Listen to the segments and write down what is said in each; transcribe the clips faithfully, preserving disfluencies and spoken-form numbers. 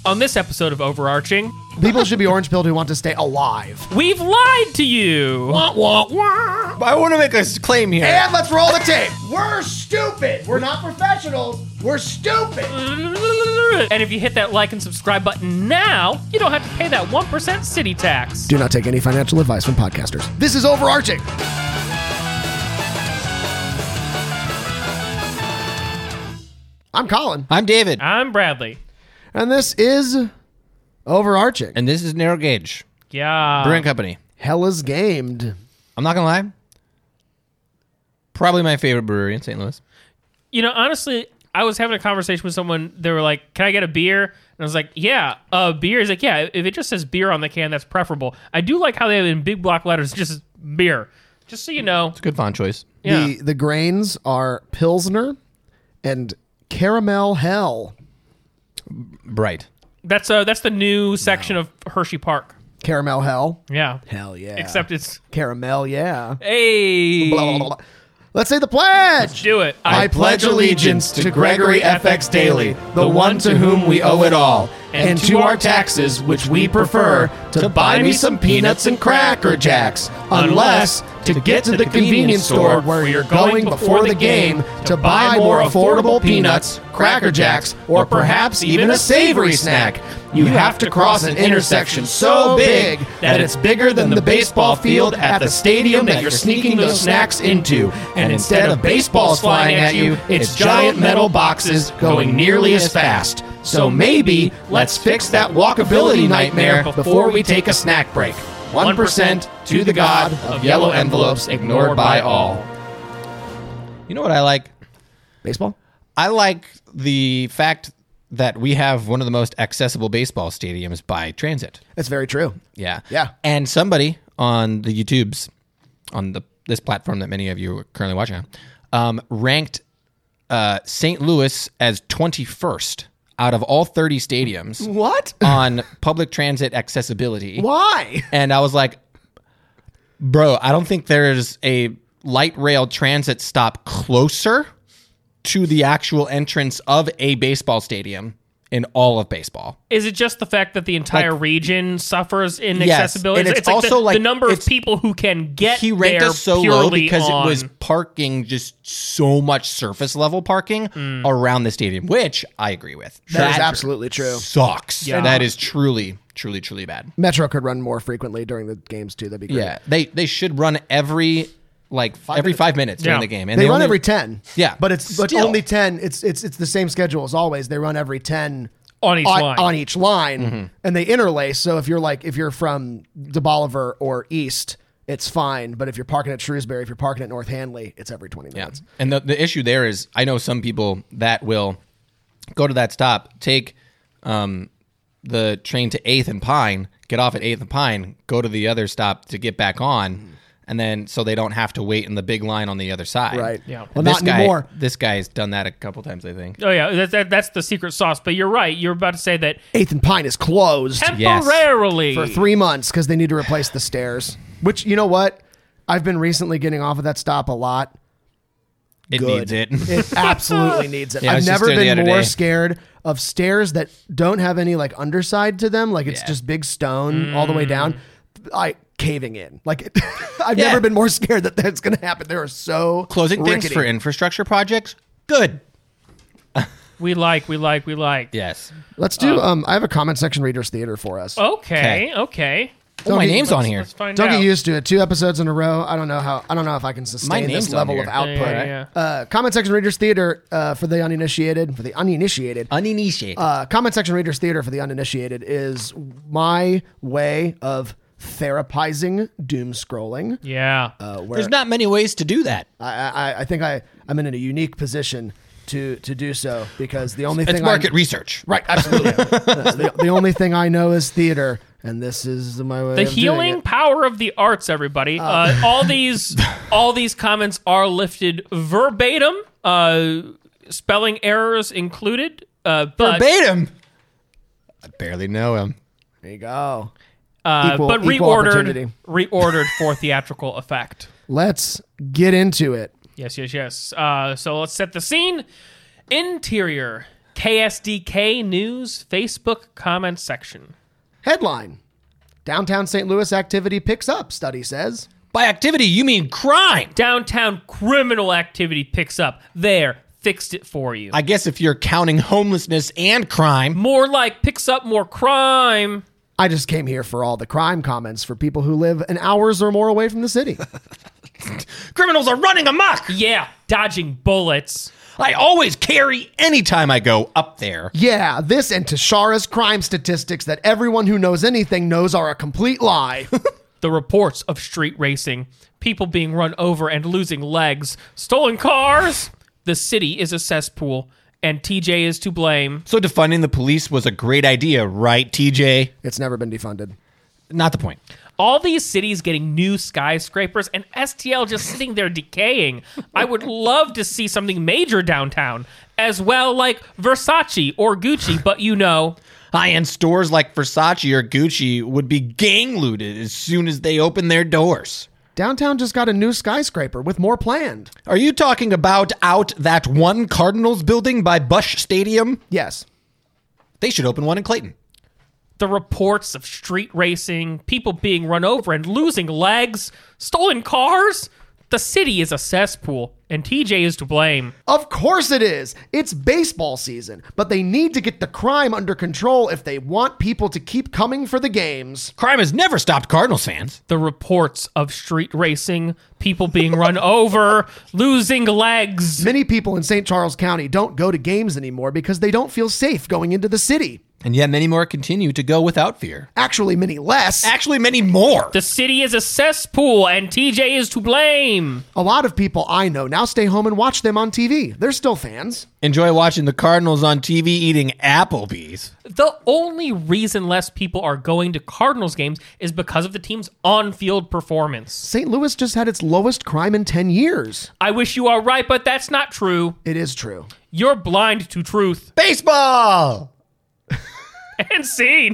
On this episode of Overarching, People should be orange pilled who want to stay alive. we've lied to you. Wah, wah, wah. I want to make a claim here. And let's roll the tape. We're stupid. We're not professionals. We're stupid. And if you hit that like and subscribe button now, you don't have to pay that one percent city tax. Do not take any financial advice from podcasters. This is Overarching. I'm Colin. I'm David. I'm Bradley. And this is Overarching. And this is Narrow Gauge Yeah. Brewing Company. Hell is gamed. I'm not going to lie. Probably my favorite brewery in Saint Louis. You know, honestly, I was having a conversation with someone. They were like, can I get a beer? And I was like, yeah, uh, beer. He's like, yeah, if it just says beer on the can, that's preferable. I do like how they have in big block letters just beer. Just so you know. It's a good font choice. Yeah. The, the grains are Pilsner and Caramel Hell. Bright. That's uh, that's the new section of Hershey Park. Caramel Hell. Yeah. Hell yeah. Except it's, Caramel, yeah. hey. Blah, blah, blah, blah. Let's say the pledge. Do it. I pledge allegiance to Gregory F X Daly, the one to whom we owe it all, and to our taxes, which we prefer, to buy me some peanuts and Cracker Jacks, unless to get to the convenience store where you're going before the game to buy more affordable peanuts, Cracker Jacks, or perhaps even a savory snack. You have to cross an intersection so big that it's bigger than the baseball field at the stadium that you're sneaking those snacks into. And instead of baseballs flying at you, it's giant metal boxes going nearly as fast. So maybe let's fix that walkability nightmare before we take a snack break. one percent to the god of yellow envelopes ignored by all. You know what I like? Baseball? I like the fact that we have one of the most accessible baseball stadiums by transit. That's very true. Yeah. Yeah. And somebody on the YouTubes, on the this platform that many of you are currently watching on, um, ranked uh, Saint Louis as twenty-first out of all thirty stadiums What? on public transit accessibility. Why? And I was like, bro, I don't think there's a light rail transit stop closer to the actual entrance of a baseball stadium in all of baseball. Is it just the fact that the entire Like- region suffers in Yes, accessibility? and it's like also the, like- the number of it's- people who can get He ranked there us so low purely because on, it was parking, just so much surface level parking around the stadium, which I agree with. That is absolutely true. Sucks. Yeah. That is truly, truly, truly bad. Metro could run more frequently during the games too. That'd be great. Yeah, they they should run every like every minutes. five minutes during Yeah. the game, and They, run only- every ten. Yeah, but it's but still. only ten. It's it's it's the same schedule as always. They run every ten on each on, line. on each line, Mm-hmm. and they interlace. So if you're like if you're from De Bolivar or East, it's fine. But if you're parking at Shrewsbury, if you're parking at North Hanley, it's every twenty Yeah. minutes. And the, the issue there is I know some people that will go to that stop, take um, the train to eighth and Pine, get off at eighth and Pine, go to the other stop to get back on, and then so they don't have to wait in the big line on the other side. Right. Yeah. Well, This not guy, anymore. This guy's done that a couple times, I think. Oh yeah, that, that, that's the secret sauce. But you're right. You're about to say that Eighth and Pine is closed Yes. temporarily. for three months because they need to replace the stairs. Which you know what? I've been recently getting off of that stop a lot. It Good. needs it. It absolutely needs it. Yeah, I I've was just never there the been other more day. scared of stairs that don't have any like underside to them. Like it's Yeah. just big stone all the way down. I caving in. Like it, I've Yeah. never been more scared that that's going to happen. They are so Closing things rickety. for infrastructure projects, good. we like, we like, we like. Yes. Let's do. um, I have a comment section readers theater for us. Okay, okay. Oh, my get- name's on here. Let's find Don't out. get used to it. Two episodes in a row. I don't know how. I don't know if I can My sustain name's this on level here. of output. Yeah, yeah, Uh, comment section readers theater uh, for the uninitiated. For the uninitiated. Uninitiated. Uh, comment section readers theater for the uninitiated is my way of therapizing doom scrolling. Yeah. Uh, where There's not many ways to do that. I, I, I think I, I'm in a unique position to to do so because the only It's thing market I, research. right, absolutely. Uh, the, the only thing I know is theater, and this is my way. the of doing healing it. power of the arts, everybody. Uh, all these, all these comments are lifted verbatim, uh, spelling errors included. Uh, but Verbatim. I barely know him. There you go. uh, equal- but equal reordered, opportunity. reordered for theatrical effect. Let's get into it. Yes, yes, yes. Uh, so let's set the scene. Interior. K S D K News Facebook comment section. Headline: Downtown Saint Louis activity picks up, study says. By activity, you mean crime. Downtown criminal activity picks up. There, fixed it for you. I guess if you're counting homelessness and crime. More like picks up more crime. I just came here for all the crime comments for people who live an hours or more away from the city. Criminals are running amok. Yeah, dodging bullets. I always carry anytime I go up there. Yeah, this and Tashara's crime statistics that everyone who knows anything knows are a complete lie. The reports of street racing, people being run over and losing legs, stolen cars. The city is a cesspool, and T J is to blame. So defunding the police was a great idea, right, T J? It's never been defunded. Not the point. All these cities getting new skyscrapers and S T L just sitting there decaying. I would love to see something major downtown as well, like Versace or Gucci, but you know. High-end stores like Versace or Gucci would be gang looted as soon as they open their doors. Downtown just got a new skyscraper with more planned. Are you talking about out that one Cardinals building by Busch Stadium? Yes. They should open one in Clayton. The reports of street racing, people being run over and losing legs, stolen cars. The city is a cesspool, and T J is to blame. Of course it is. It's baseball season, but they need to get the crime under control if they want people to keep coming for the games. Crime has never stopped Cardinals fans. The reports of street racing, people being run over, losing legs. Many people in Saint Charles County don't go to games anymore because they don't feel safe going into the city. And yet many more continue to go without fear. Actually, many less. Actually, many more. The city is a cesspool, and T J is to blame. A lot of people I know now stay home and watch them on T V. They're still fans. Enjoy watching the Cardinals on T V eating Applebee's. The only reason less people are going to Cardinals games is because of the team's on-field performance. Saint Louis just had its lowest crime in ten years. I wish you are right, but that's not true. It is true. You're blind to truth. Baseball! And scene.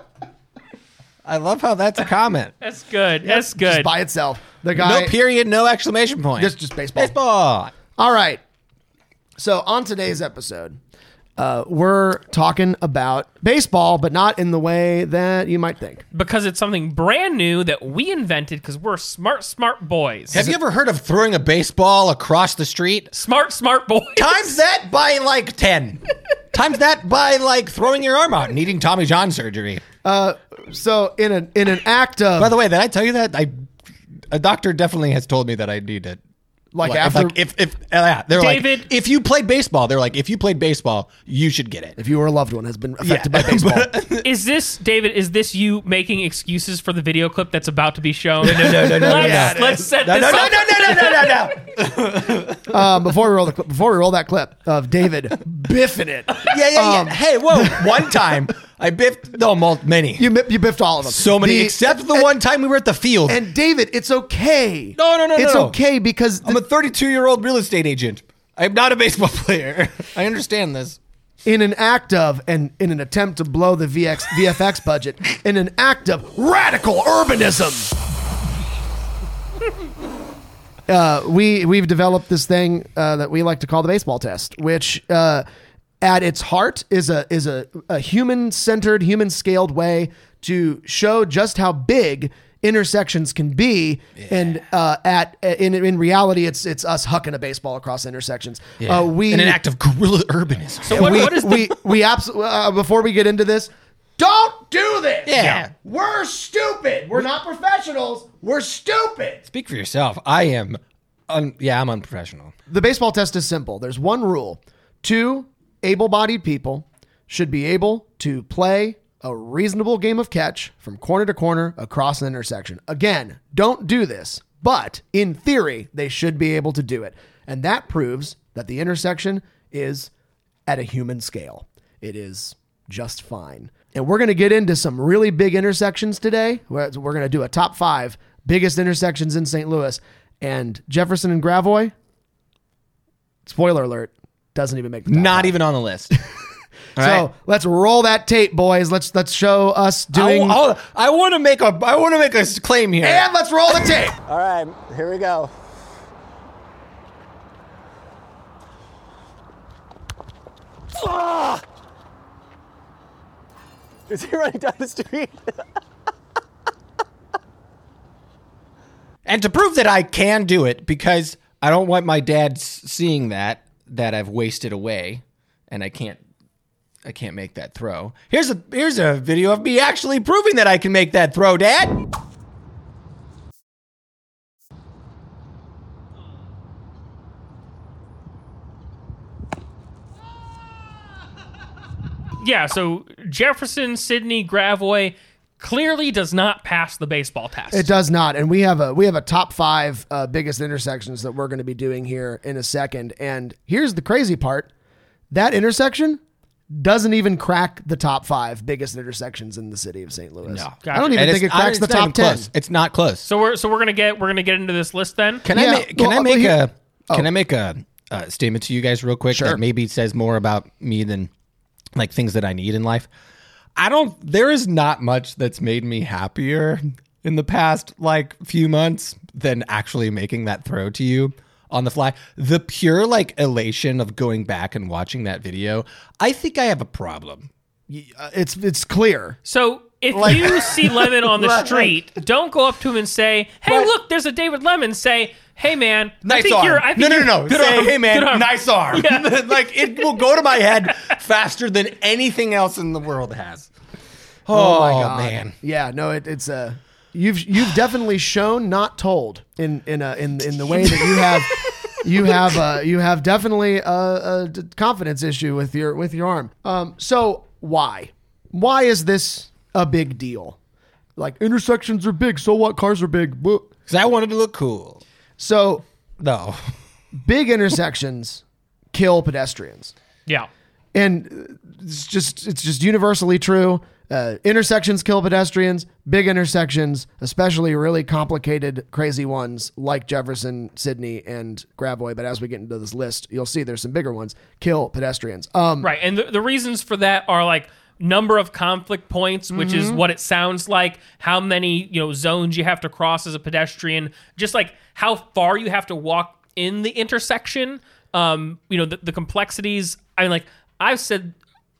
I love how that's a comment. That's good. That's good. Just by itself. The guy. No period, no exclamation point. Just, just baseball. Baseball. All right. So on today's episode, uh, we're talking about baseball, but not in the way that you might think. Because it's something brand new that we invented because we're smart, smart boys. Have you ever heard of throwing a baseball across the street? Smart, smart boys. Times that by like ten. Times that by like throwing your arm out and needing Tommy John surgery. Uh, so in an in an act of By the way, did I tell you that? I a doctor definitely has told me that I need it. like Like, after like if if uh, yeah, they're David- like if you played baseball, they're like if you played baseball, you should get it. if you or a loved one has been affected Yeah. by baseball. Is this, David, is this you making excuses for the video clip that's about to be shown? no, no, no, no, Let's, yeah, it let's set No, this no, no, up. no, no, no, no, no, no. um, before we roll the clip, before we roll that clip of David biffing it, Yeah, yeah, yeah. Um, hey, whoa! One time I biffed no, mul- many, you mi- you biffed all of them. so many, The- except the and, one time we were at the field. And David, it's okay. No, no, no, It's no. okay because I'm a thirty-two-year-old real estate agent. I am not a baseball player. I understand this. in an act of, and in an attempt to blow the V X, V F X budget, in an act of radical urbanism, uh, we, we've developed this thing uh, that we like to call the baseball test, which uh, at its heart is a, is a, a human-centered, human-scaled way to show just how big intersections can be, and uh, at in in reality, it's it's us hucking a baseball across intersections. Yeah. Uh, we in an act of guerrilla urbanism. So what, we, what is the... we we absolutely uh, before we get into this, don't do this. Yeah. We're stupid. We're not professionals. We're stupid. Speak for yourself. I am. Un- yeah, I'm unprofessional. The baseball test is simple. There's one rule: two able-bodied people should be able to play a reasonable game of catch from corner to corner across an intersection. Again, don't do this, but in theory, they should be able to do it. And that proves that the intersection is at a human scale. It is just fine. And we're going to get into some really big intersections today. We're, we're going to do a top five biggest intersections in Saint Louis. And Jefferson and Gravois, spoiler alert, doesn't even make the top Not five. even on the list. So right. let's roll that tape, boys. Let's let's show us I, doing. I, I want to make a. I want to make a claim here. And let's roll the tape. All right, here we go. Is he running down the street? And to prove that I can do it, because I don't want my dad s- seeing that, that I've wasted away, and I can't, I can't make that throw. Here's a here's a video of me actually proving that I can make that throw, Dad. Yeah, so Jefferson, Sidney, Gravois clearly does not pass the baseball test. It does not, and we have a we have a top five uh, biggest intersections that we're going to be doing here in a second. And here's the crazy part: that intersection doesn't even crack the top five biggest intersections in the city of Saint Louis. No. I don't even And think it it's- cracks the it's not even top ten. close. It's not close. So we're so we're gonna get we're gonna get into this list then. Can Yeah, I ma- can well, I make here- a can oh. I make a, a statement to you guys real quick Sure. that maybe says more about me than like things that I need in life? I don't. There is not much that's made me happier in the past like few months than actually making that throw to you on the fly. The pure like elation of going back and watching that video. I think I have a problem. Uh, It's it's clear. So if you see Lemon on the Like- street, don't go up to him and say, "Hey, But- look, there's a David Lemon." Say, "Hey, man, I Nice think arm. you're." I think no, no, you're- no, no. Good Say, arm. hey, man, Good arm. nice arm. Yeah. Like, it will go to my head faster than anything else in the world has. Oh, my God. man. Yeah, no, it, it's a you've you've definitely shown, not told, in in a, in in the way that you have you have uh, you have definitely a, a d- confidence issue with your with your arm. Um, so why why is this a big deal? Like, intersections are big, so what? Cars are big. Boo. Because I wanted to look cool. So No. big intersections kill pedestrians. Yeah. And it's just it's just universally true. Uh, intersections kill pedestrians. Big intersections, especially really complicated, crazy ones like Jefferson, Sidney, and Gravois. But as we get into this list, you'll see there's some bigger ones kill pedestrians. Um, Right, and the, the reasons for that are like number of conflict points, which is what it sounds like, how many, you know, zones you have to cross as a pedestrian, just like how far you have to walk in the intersection, um, you know, the, the complexities. I mean, like I've said,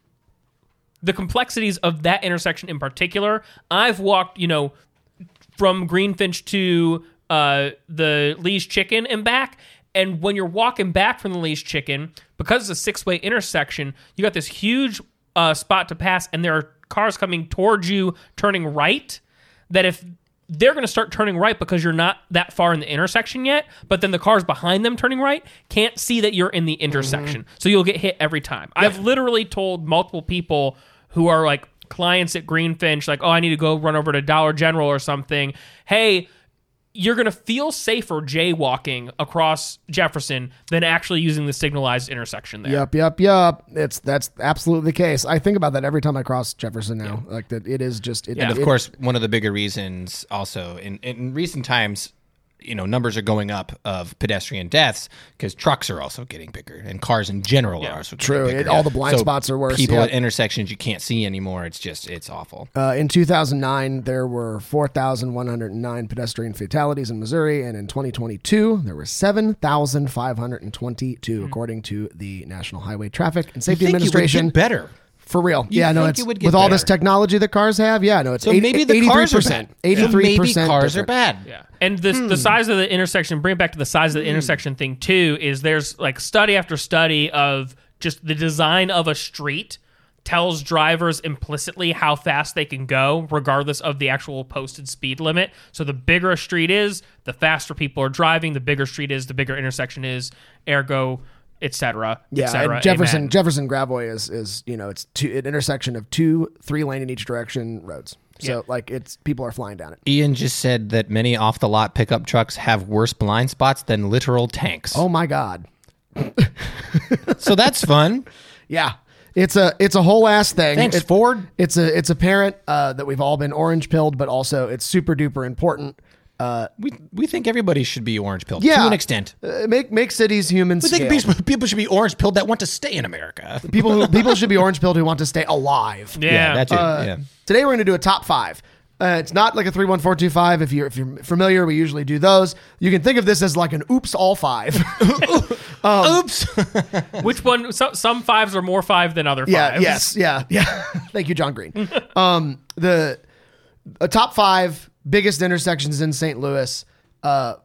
the complexities of that intersection in particular. I've walked, you know, from Greenfinch to uh, the Lee's Chicken and back. And when you're walking back from the Lee's Chicken, because it's a six-way intersection, you got this huge uh, spot to pass, and there are cars coming towards you, turning right, that if they're going to start turning right because you're not that far in the intersection yet, but then the cars behind them turning right can't see that you're in the intersection. Mm-hmm. So you'll get hit every time. Yep. I've literally told multiple people who are like clients at Greenfinch, like, oh, I need to go run over to Dollar General or something. Hey, you're going to feel safer jaywalking across Jefferson than actually using the signalized intersection there. Yep, yep, yep. It's that's absolutely the case. I think about that every time I cross Jefferson now. Yeah. Like that, it is just. It, Yeah. And of it, course, one of the bigger reasons also in, in recent times, you know, numbers are going up of pedestrian deaths because trucks are also getting bigger and cars in general Yeah. are also getting True. bigger. It- all the blind So spots are worse. People Yeah. at intersections you can't see anymore. It's just, it's awful. Uh, in two thousand nine, there were four thousand one hundred nine pedestrian fatalities in Missouri, and in twenty twenty-two, there were seven thousand five hundred twenty-two, mm. according to the National Highway Traffic and Safety You think Administration. It would get better. For real. You yeah, no, think it's it would get with all this better. technology that cars have. Yeah, no, it's So eighty, maybe the eighty-three percent. cars are bad. eighty-three So percent maybe cars different. are bad. Yeah. And this, the size of the intersection, bring it back to the size of the intersection thing too, is there's like study after study of just the design of a street tells drivers implicitly how fast they can go, regardless of the actual posted speed limit. So the bigger a street is, the faster people are driving, the bigger street is, the bigger intersection is, ergo, et cetera, Yeah, et cetera. and Jefferson Amen. Jefferson Gravois is is you know it's two, an intersection of two three lane in each direction roads. So Yeah. like it's people are flying down it. Ian just said that many off the lot pickup trucks have worse blind spots than literal tanks. Oh my God. So that's fun. Yeah. It's a it's a whole ass thing. Thanks, It- Ford. It's a it's apparent uh, that we've all been orange pilled, but also it's super duper important. Uh, We we think everybody should be orange pilled Yeah. to an extent. uh, make make cities human We scale. think people- people should be orange pilled that want to stay in America. people who, people should be orange pilled who want to stay alive. Yeah. that's it. Uh, yeah. Today we're going to do a top five. Uh, it's not like a three one four two five. If you're if you're familiar, we usually do those. You can think of this as like an oops all five. Oops. Which one? So, some fives are more five than other fives. Yeah. Yes. Yeah. Yeah. Thank you, John Green. um, the uh, top five biggest intersections in Saint Louis. Uh,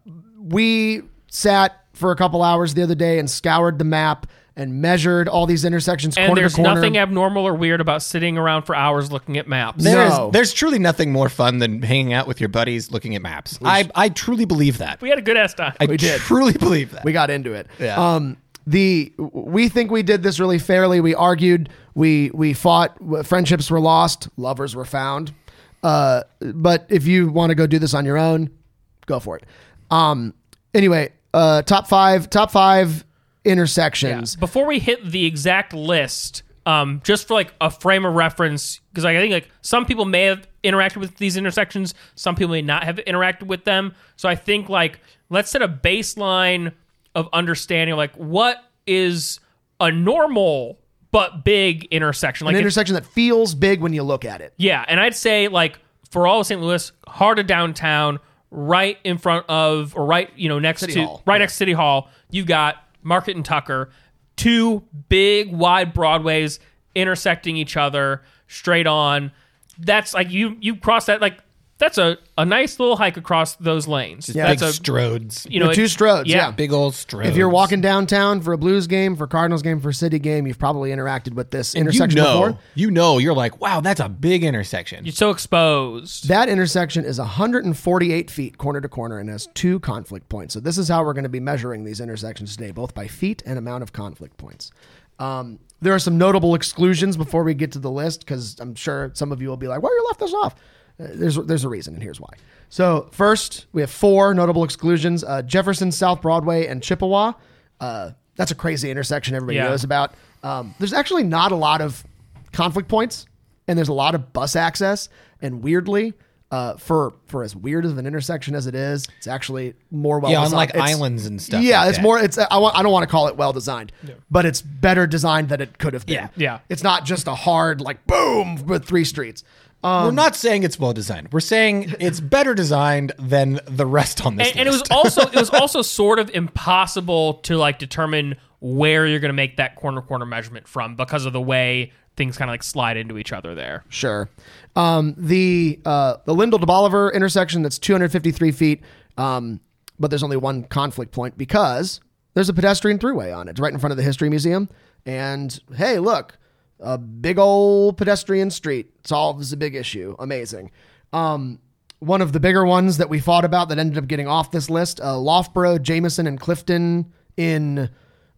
we sat for a couple hours the other day and scoured the map and measured all these intersections And corner there's to corner. nothing abnormal or weird about sitting around for hours looking at maps. There's, No. there's truly nothing more fun than hanging out with your buddies looking at maps. I, I truly believe that. We had a good ass time. I We did. truly believe that. We got into it. Yeah. Um, the we think we did this really fairly. We argued. We we fought. Friendships were lost. Lovers were found. Uh, but if you want to go do this on your own, go for it. Um. Anyway, uh, top five. Top five intersections. Before we hit the exact list, um, just for like a frame of reference, because like, I think like some people may have interacted with these intersections, some people may not have interacted with them. So I think like let's set a baseline of understanding like what is a normal but big intersection. Like An it- intersection that feels big when you look at it. yeah, and I'd say like for all of Saint Louis, heart of downtown, right in front of or right you know next City to Hall. right Yeah. next to City Hall, you've got Market and Tucker, two big wide broadways intersecting each other straight on. That's like you you cross that like that's a, a nice little hike across those lanes. Yeah. Big That's a stroads. you know The two it- stroads, yeah. Big old stroads. If you're walking downtown for a Blues game, for Cardinals game, for City game, you've probably interacted with this you intersection know, before. you know, you're like, wow, that's a big intersection. You're so exposed. That intersection is one hundred forty-eight feet corner to corner and has two conflict points. So this is how we're going to be measuring these intersections today, both by feet and amount of conflict points. Um, there are some notable exclusions before we get to the list, because I'm sure some of you will be like, well, you left this off. Uh, there's, there's a reason, and here's why. So first, we have four notable exclusions. Uh, Jefferson, South Broadway, and Chippewa. Uh, that's a crazy intersection everybody Yeah. knows about. Um, there's actually not a lot of conflict points, and there's a lot of bus access. And weirdly, uh, for for as weird of an intersection as it is, it's actually more well yeah, on designed. like It's- islands and stuff. Yeah, like it's that. more. It's I want. I don't want to call it well designed, but it's better designed than it could have been. Yeah. Yeah. It's not just a hard like boom with three streets. Um, We're not saying it's well designed. We're saying it's better designed than the rest on this and, and it was list. also it was also sort of impossible to like determine where you're going to make that corner corner measurement from because of the way things kind of like slide into each other there. Sure. Um, the uh, the Lindell to Bolivar intersection, that's two hundred fifty-three feet, um, but there's only one conflict point because there's a pedestrian throughway on it. It's right in front of the History Museum. And hey, look, a big old pedestrian street solves a big issue. Amazing. Um, one of the bigger ones that we fought about that ended up getting off this list, uh, Loughborough, Jameson, and Clifton in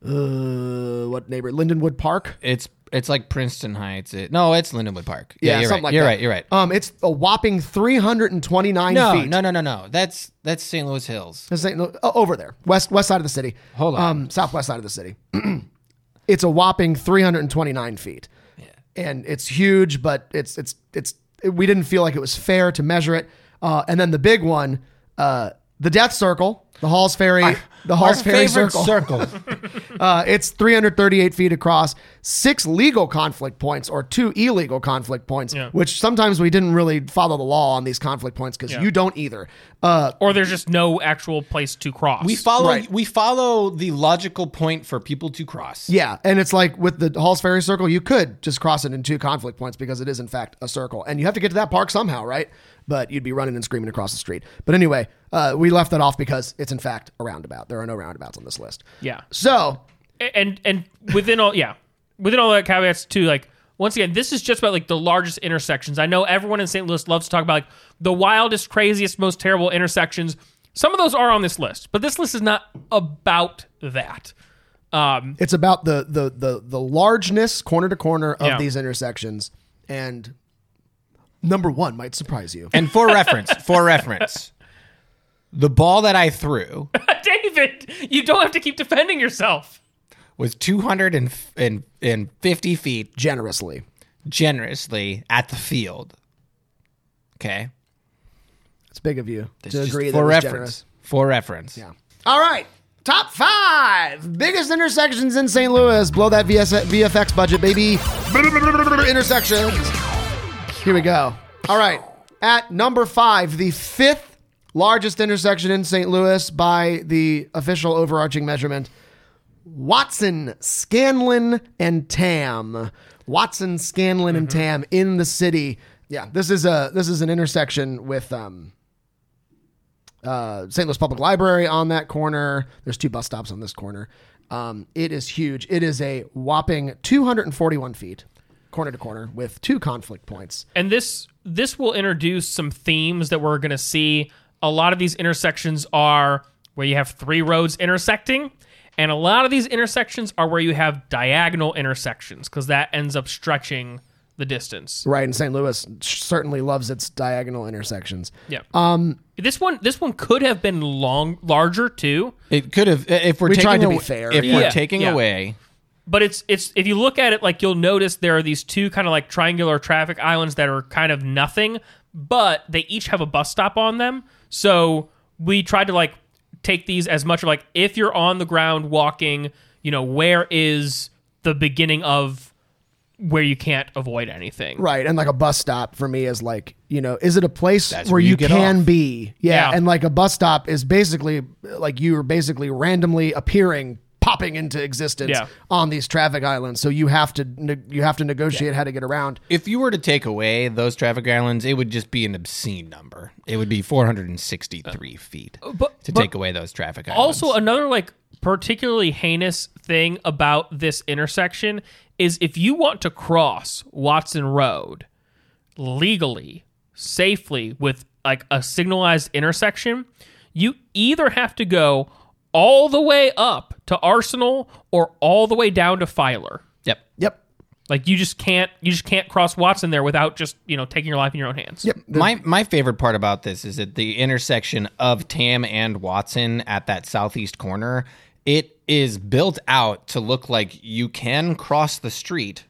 uh, what neighborhood? Lindenwood Park. It's it's like Princeton Heights. It, no, it's Lindenwood Park. Yeah, Yeah, you're something right. like you're that. right. You're right. Um, it's a whopping three hundred twenty-nine no, feet. no, no, no, no. That's that's Saint Louis Hills. This ain't no- oh, over there, west west side of the city. Hold on. um, southwest side of the city. It's a whopping three hundred twenty-nine feet, and it's huge. But it's it's it's it, we didn't feel like it was fair to measure it. Uh, and then the big one, uh, the Death Circle, the Halls Ferry, the Halls Our Ferry favorite Circle. circle. Uh, it's three hundred thirty-eight feet across, six legal conflict points or two illegal conflict points, Yeah. which sometimes we didn't really follow the law on these conflict points because Yeah. you don't either. Uh, Or there's just no actual place to cross. we follow Right. we follow the logical point for people to cross. yeah, and it's like with the Halls Ferry Circle, you could just cross it in two conflict points because it is in fact a circle, and you have to get to that park somehow, right? But you'd be running and screaming across the street. But anyway, uh, we left that off because it's in fact a roundabout. There are no roundabouts on this list. Yeah. So and and within all yeah within all that caveats too, like once again, this is just about like the largest intersections. I know everyone in Saint Louis loves to talk about like the wildest, craziest, most terrible intersections. Some of those are on this list, but this list is not about that. Um, it's about the the the the largeness corner to corner of Yeah. these intersections, and number one might surprise you. And for reference, for reference, the ball that I threw David, you don't have to keep defending yourself. was two hundred fifty feet Generously. generously at the field. Okay. It's big of you This to is just agree that for it was reference. generous. For reference. Yeah. All right. Top five biggest intersections in Saint Louis. Blow that V S V F X budget, baby. Intersections. Here we go. All right. At number five, the fifth largest intersection in Saint Louis by the official overarching measurement, Watson, Scanlon, and Tam. Watson, Scanlon, and Tam in the city. Yeah, this is a this is an intersection with um, uh, Saint Louis Public Library on that corner. There's two bus stops on this corner. Um, it is huge. It is a whopping two hundred forty-one feet, corner to corner, with two conflict points. And this this will introduce some themes that we're going to see. A lot of these intersections are where you have three roads intersecting, and a lot of these intersections are where you have diagonal intersections because that ends up stretching the distance. Right, and Saint Louis certainly loves its diagonal intersections. Yeah. Um, this one this one could have been long larger too. It could have if we're We taking tried to be away, fair, If yeah. we're Yeah, taking yeah. away, But it's it's if you look at it, like you'll notice there are these two kind of like triangular traffic islands that are kind of nothing, but they each have a bus stop on them. So we tried to like take these as much of like if you're on the ground walking, you know, where is the beginning of where you can't avoid anything. Right, and like a bus stop for me is like, you know, is it a place That's where where you, you get can off. be? Yeah, Yeah. and like a bus stop is basically like you are basically randomly appearing, popping into existence Yeah. on these traffic islands. So you have to ne- you have to negotiate how to get around. if you were to take away those traffic islands, it would just be an obscene number. It would be four hundred sixty-three feet But, to but take away those traffic islands. also another like particularly heinous thing about this intersection is if you want to cross Watson Road legally, safely with like a signalized intersection, you either have to go all the way up to Arsenal or all the way down to Filer. yep. Yep. Like you just can't you just can't cross Watson there without just, you know, taking your life in your own hands. Yep. My my favorite part about this is that the intersection of Tam and Watson at that southeast corner, it is built out to look like you can cross the street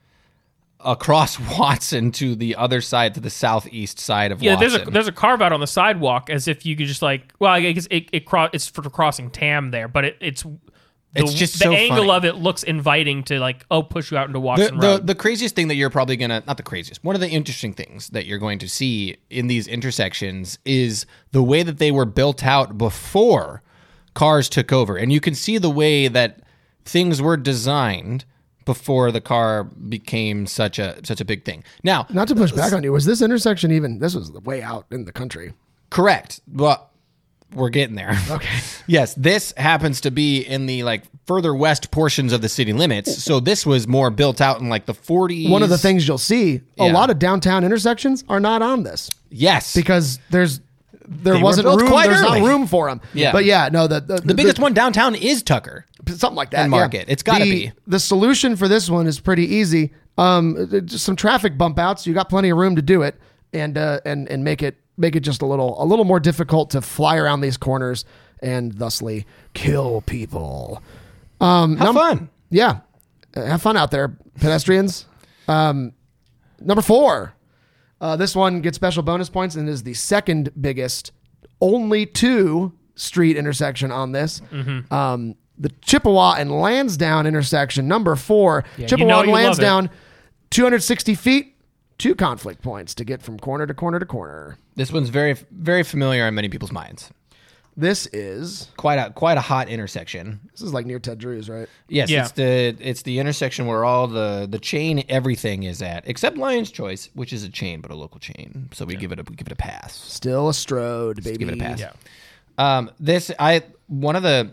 across Watson to the other side, to the southeast side of Yeah, Watson. there's a there's a carve out on the sidewalk as if you could just like well, I guess it, it cro- it's for crossing Tam there, but it, it's the, It's just the so angle funny. of it looks inviting to like oh push you out into The, Watson the, Road. the craziest thing that you're probably gonna not the craziest one of the interesting things that you're going to see in these intersections is the way that they were built out before cars took over, and you can see the way that things were designed before the car became such a such a big thing. Now, Not to push back on you, was this intersection even? This was way out in the country. correct, but we're getting there. Okay. Yes, this happens to be in the like further west portions of the city limits. So this was more built out in like the forties. One of the things you'll see, a Yeah. lot of downtown intersections are not on this yes, because there's there They were wasn't built room. quite There's early. not room for them. Yeah. But yeah, no, the the, the biggest one downtown is Tucker. something like that. And yeah. Market. It's gotta The- be. The solution for this one is pretty easy. Um, just some traffic bump outs. You got plenty of room to do it, and uh, and and make it make it just a little a little more difficult to fly around these corners and thusly kill people. Um, Have num- fun. Yeah, Uh, have fun out there, pedestrians. Um, number four. Uh, this one gets special bonus points and is the second biggest, only two street intersection on this. Mm-hmm. Um, the Chippewa and Lansdowne intersection, number four. you Chippewa know and you love it. Lansdowne, two hundred sixty feet, two conflict points to get from corner to corner to corner. This one's very very familiar on many people's minds. This is Quite a quite a hot intersection. this is like near Ted Drew's, right? Yes, Yeah. it's the it's the intersection where all the the chain everything is at, except Lion's Choice, which is a chain but a local chain. So we give it a we give it a pass. Still a Strode, baby. Give it a pass. Yeah. Um, this I one of the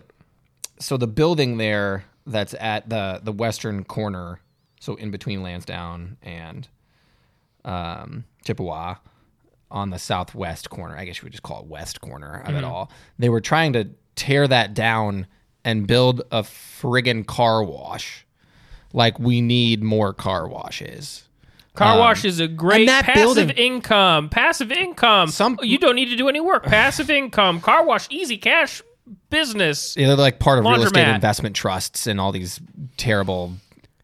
so the building there that's at the the western corner, so in between Lansdowne and um, Chippewa, on the southwest corner. I guess you would just call it west corner of it all. They were trying to tear that down and build a friggin' car wash. Like we need more car washes. Car Um, wash is a great and that passive building- income. Passive income. Some- you don't need to do any work. Passive income. Car wash, easy cash business. Yeah, they're like part of real estate Laundromat. investment trusts and all these terrible,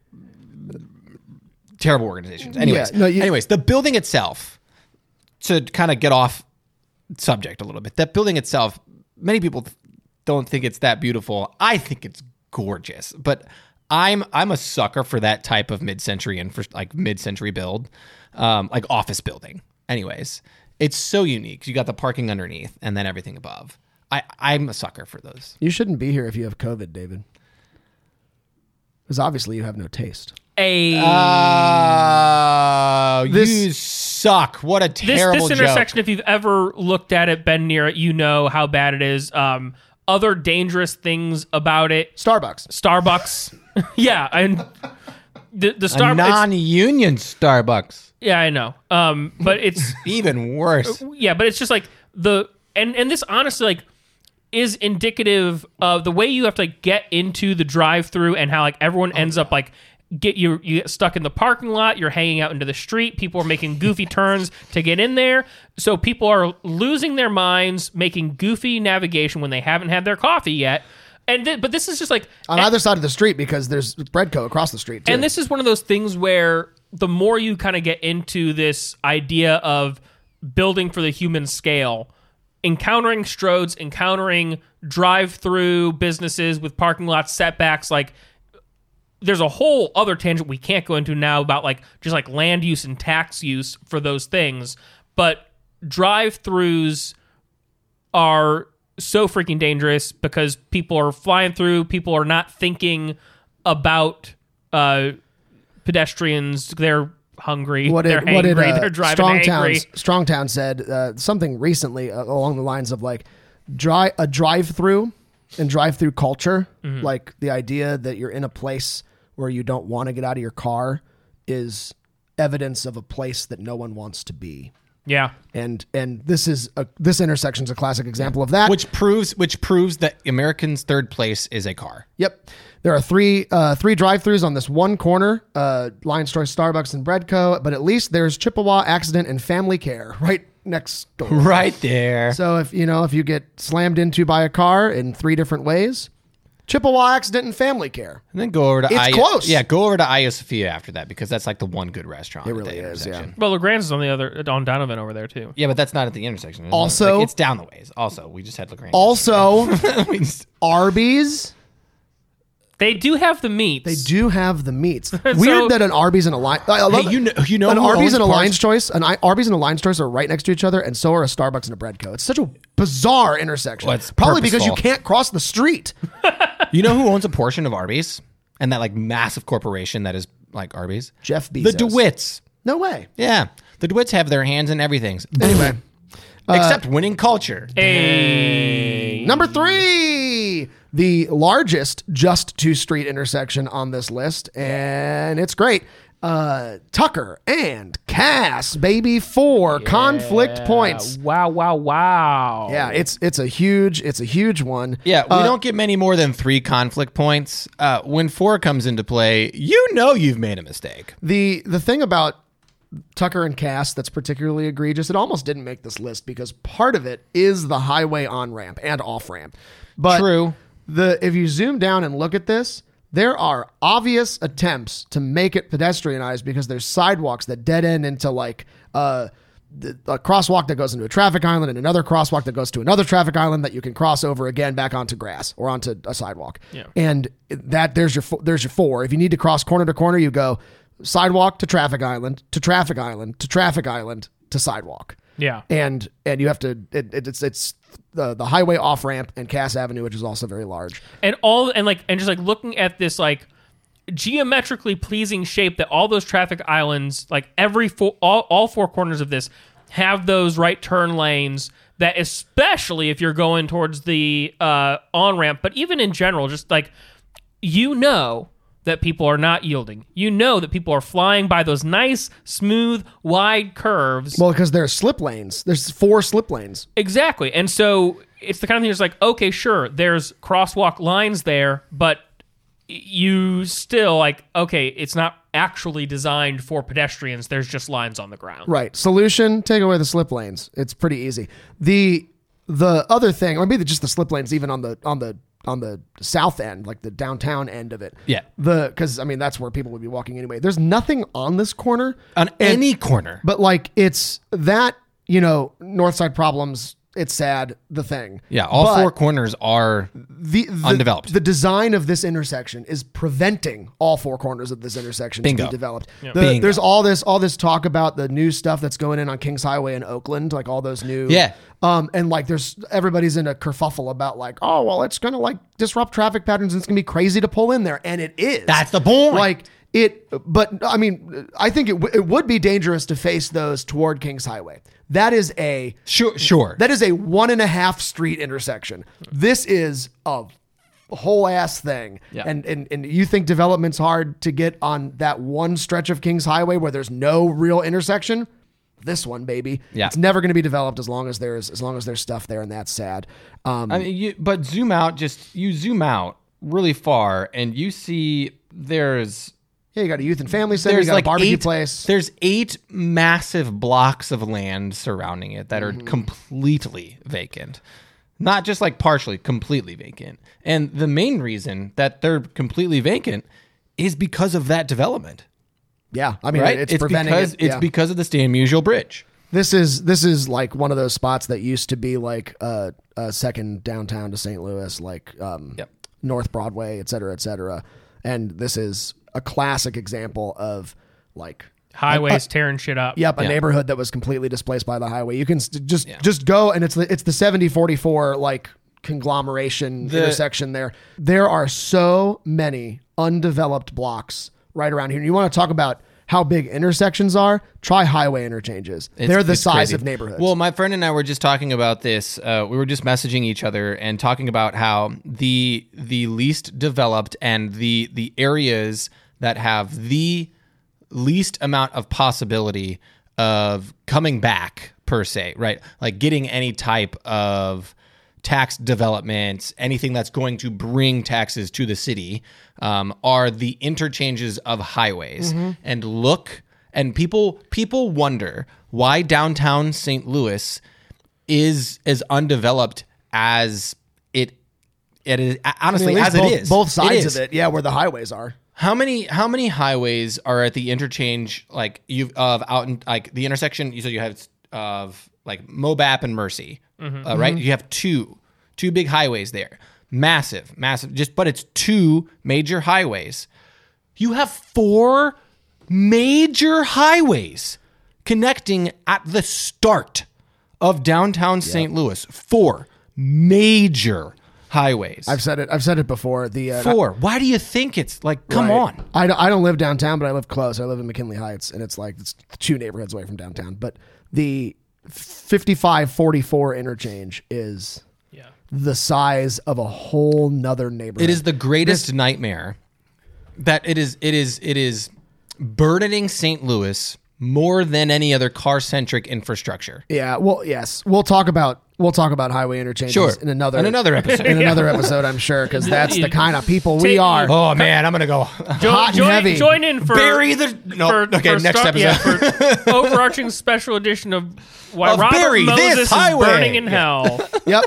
terrible organizations. Anyways, Yeah, no, you- anyways, the building itself, to kind of get off subject a little bit, that building itself, many people don't think it's that beautiful. I think it's gorgeous, but I'm I'm a sucker for that type of mid-century and for like mid-century build, um, like office building. Anyways, it's so unique. You got the parking underneath and then everything above. I I'm a sucker for those. You shouldn't be here if you have COVID, David. Because obviously you have no taste. A Uh, This- you suck. What a this terrible this joke. intersection, if you've ever looked at it, been near it, you know how bad it is. Um, other dangerous things about it. Starbucks. Starbucks. yeah, and the the A Starbucks. non-union Starbucks. Yeah, I know. Um, but it's Even worse. yeah, but it's just like the and and this honestly like is indicative of the way you have to like get into the drive-through and how like everyone ends up like get you you get stuck in the parking lot, you're hanging out into the street, people are making goofy turns to get in there. So people are losing their minds, making goofy navigation when they haven't had their coffee yet. And th- but this is just like On either side of the street because there's Breadco across the street too. and this is one of those things where the more you kind of get into this idea of building for the human scale, encountering Strodes, encountering drive-through businesses with parking lot setbacks, like there's a whole other tangent we can't go into now about like just like land use and tax use for those things. But drive-throughs are so freaking dangerous because people are flying through, people are not thinking about uh, pedestrians. They're hungry. what they're did, what hangry. did uh, they're driving angry. Strongtown Strongtown said uh, something recently uh, along the lines of like dry a drive-through and drive-through culture, Mm-hmm. like the idea that you're in a place where you don't want to get out of your car is evidence of a place that no one wants to be. Yeah. And and this is a this intersection is a classic example of that. Which proves which proves that Americans' third place is a car. Yep. There are three uh, three drive-throughs on this one corner, uh, Lion's Choice, Starbucks, and Breadco, but at least there's Chippewa Accident and Family Care right next door. Right there. So if you know if you get slammed into by a car in three different ways, Chippewa Accident and Family Care. And then go over to It's Aya- close. Yeah, go over to Hagia Sophia after that because that's like the one good restaurant. It at really that is, intersection. Well, LeGrand's is on the other on Donovan over there too. Yeah, but that's not at the intersection. It's Also- like, it's down the ways. Also, we just had LaGrange. Also, We just- Arby's. They do have the meats. They do have the meats. Weird that an Arby's and a Lion. I love Hey, you know- you know an who Arby's owns and a parts- Lion's Choice. An I- Arby's and a Lion's Choice are right next to each other, and so are a Starbucks and a Breadco. It's such a bizarre intersection. Well, it's Probably because you purposeful. can't cross the street. you know who owns a portion of Arby's and that like massive corporation that is like Arby's? Jeff The Bezos. DeWitts. No way. Yeah, the DeWitts have their hands in everything. Anyway, Except winning culture. Hey. number three, the largest just two street intersection on this list, and it's great. Uh, Tucker and Cass, baby, four conflict points. Wow! Wow! Wow! Yeah, it's it's a huge it's a huge one. Yeah, we Uh, don't get many more than three conflict points. Uh, when four comes into play, you know you've made a mistake. The the thing about Tucker and Cass that's particularly egregious, it almost didn't make this list because part of it is the highway on ramp and off ramp. But True. The if you zoom down and look at this, there are obvious attempts to make it pedestrianized because there's sidewalks that dead end into like uh, the, a crosswalk that goes into a traffic island and another crosswalk that goes to another traffic island that you can cross over again back onto grass or onto a sidewalk. Yeah. And that there's your fo- there's your four. If you need to cross corner to corner, you go sidewalk to traffic island to traffic island to traffic island to sidewalk. Yeah. And and you have to it, it, it's it's the the highway off ramp and Cass Avenue, which is also very large. And all and like and just like looking at this like geometrically pleasing shape that all those traffic islands, like every four, all, all four corners of this have those right turn lanes that especially if you're going towards the uh, on ramp, but even in general, just like you know that people are not yielding. You know that people are flying by those nice, smooth, wide curves. Well, because there's slip lanes. There's four slip lanes. Exactly. And so it's the kind of thing that's like, okay, sure, there's crosswalk lines there, but you still like, okay, it's not actually designed for pedestrians. There's just lines on the ground. Right. Solution, take away the slip lanes. It's pretty easy. The the other thing, or maybe just the slip lanes even on the on the on the south end, like the downtown end of it. Yeah. The because I mean that's where people would be walking anyway. There's nothing on this corner. On And- any corner. But like it's that, you know, Northside Problems it's sad, the thing. Yeah, all But four corners are the, the undeveloped. The design of this intersection is preventing all four corners of this intersection Bingo. to be developed. The- Bingo. there's all this all this talk about the new stuff that's going in on Kings Highway in Oakland, like all those new Yeah. Um, and like there's everybody's in a kerfuffle about like, oh well, it's gonna like disrupt traffic patterns and it's gonna be crazy to pull in there, and it is. That's the point. Like it, but I mean, I think it, w- it would be dangerous to face those toward Kings Highway. That is a Sure, sure. that is a one and a half street intersection. This is a whole ass thing. Yeah. And, and and you think development's hard to get on that one stretch of Kings Highway where there's no real intersection? This one, baby. Yeah. It's never going to be developed as long as there's as long as there's stuff there, and that's sad. Um, I mean, you, but zoom out, just you zoom out really far, and you see there's yeah, you got a youth and family center, you there's got like a barbecue eight, place. There's eight massive blocks of land surrounding it that are Mm-hmm. completely vacant. Not just like partially, completely vacant. And the main reason that they're completely vacant is because of that development. Yeah, I mean, Right? it's, preventing because it. it's yeah. because of the Stan Musial Bridge. This is this is like one of those spots that used to be like a, a second downtown to Saint Louis, like um, Yep. North Broadway, et cetera, et cetera. And this is a classic example of like Highways uh, tearing shit up. Yep, a Yeah. neighborhood that was completely displaced by the highway. You can st- just Yeah. just go, and it's the it's the seventy forty-four like conglomeration The- intersection there. There are so many undeveloped blocks right around here. And you want to talk about how big intersections are? Try highway interchanges. It's- They're the it's size crazy. of neighborhoods. Well, my friend and I were just talking about this. Uh, we were just messaging each other and talking about how the the least developed and the the areas that have the least amount of possibility of coming back per se, right? Like getting any type of tax development, anything that's going to bring taxes to the city, um, are the interchanges of highways. And look, and people people wonder why downtown Saint Louis is as undeveloped as it it is. I mean, Honestly, at least as both, it is, both sides is. of it, yeah, where the highways are. How many how many highways are at the interchange like you of out in like the intersection? You said you have of like Mobap and Mercy, uh, right? You have two two big highways there, massive, massive. Just but it's two major highways. You have four major highways connecting at the start of downtown Saint Louis. Four major highways. I've said it. I've said it before. The uh, Four. Why do you think it's like? Come Right. on. I don't, I don't live downtown, but I live close. I live in McKinley Heights, and it's like it's two neighborhoods away from downtown. But the fifty-five forty-four interchange is Yeah. the size of a whole nother neighborhood. It is the greatest nightmare that it is it is it is burdening Saint Louis more than any other car-centric infrastructure. Yeah. Well, yes. We'll talk about we'll talk about highway interchanges Sure. in another In another episode. in another episode. I'm sure, because that's the kind of people we Take- are. Oh man, I'm gonna go Jo- Hot and join, heavy. join in for bury the no. for, okay, for next star- episode. yeah, for overarching special edition of why Of Robert bury this Moses is highway. burning in hell. Yep.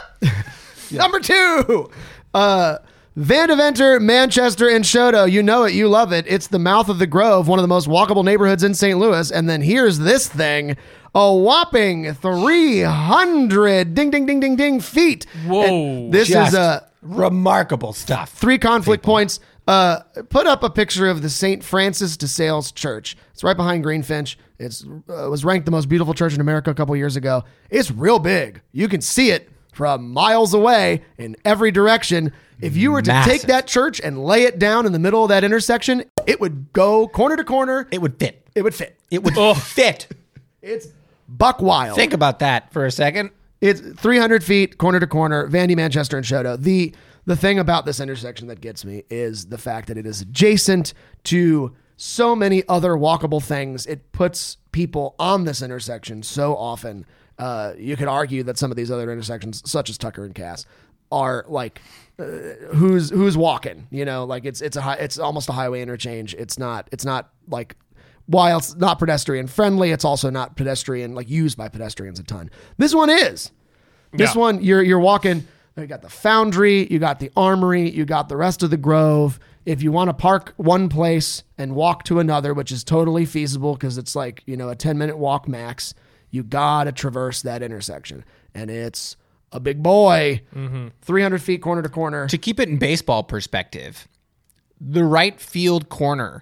Number two, uh, Vandeventer, Manchester, and Shoto. You know it. You love it. It's the mouth of the Grove, one of the most walkable neighborhoods in Saint Louis. And then here's this thing. A whopping three hundred ding, ding, ding, ding, ding feet. Whoa. And this Just is a remarkable stuff. three conflict points. Uh, put up a picture of the Saint Francis de Sales Church. It's right behind Greenfinch. It's uh, was ranked the most beautiful church in America a couple years ago. It's real big. You can see it from miles away in every direction. If you were to Massive. take that church and lay it down in the middle of that intersection, it would go corner to corner. It would fit. It would fit. It would Oh. fit. It's buck wild. Think about that for a second. It's three hundred feet, corner to corner, Vandy, Manchester, and Shoto. The the thing about this intersection that gets me is the fact that it is adjacent to so many other walkable things. It puts people on this intersection so often. Uh, you could argue that some of these other intersections, such as Tucker and Cass, are like uh, who's who's walking. You know, like it's it's a high, it's almost a highway interchange. It's not it's not like. While it's not pedestrian friendly, it's also not pedestrian, like used by pedestrians a ton. This one is. This Yeah. one, you're you're walking, you got the Foundry, you got the Armory, you got the rest of the Grove. If you want to park one place and walk to another, which is totally feasible because it's like, you know, a ten minute walk max, you gotta traverse that intersection, and it's a big boy, three hundred feet corner to corner. To keep it in baseball perspective, the right field corner